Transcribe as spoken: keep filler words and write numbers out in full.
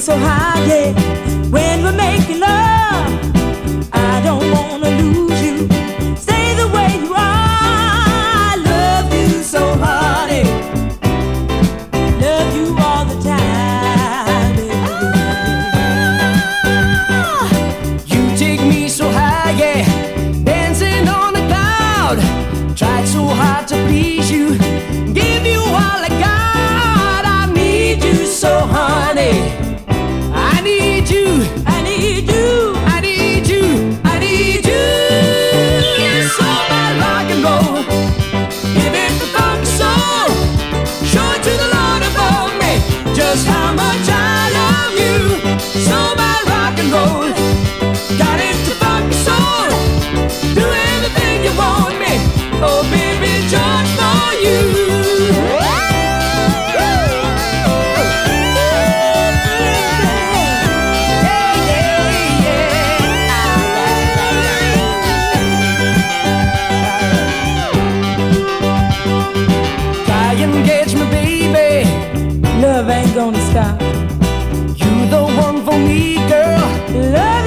so high, yeah. When we're making love, I don't wanna lose you. Stay the way you are. I love you so, honey. Love you all the time, baby. You take me so high, yeah, dancing on a cloud. Tried so hard to please you, give you all I got. I need you so, honey. I need you, I need you, I need you, I need you. So bad rock and roll, give it the funk soul. Show it to the Lord above me, just how much I love you. So bad rock and roll, got it to funk soul. Do anything you want me, oh baby, just for you. Engage me, baby. love ain't gonna stop. You the one for me, girl. Love